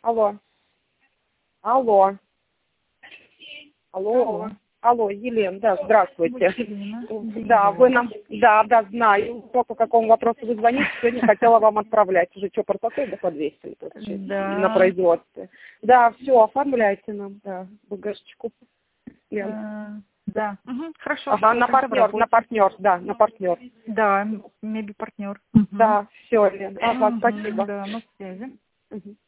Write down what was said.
Алло. Алло. Алло. Алло, Елена, да, здравствуйте. Да, вы нам, да, знаю, по какому вопросу вы звоните, сегодня хотела вам отправлять. Уже что, протокол подвесили на производстве. Да, все, оформляйте нам, да, багажечку. Да. Хорошо. Ага, на партнер. Да, меби партнер. Да, все, Лен. Ага, спасибо. Да, на связи.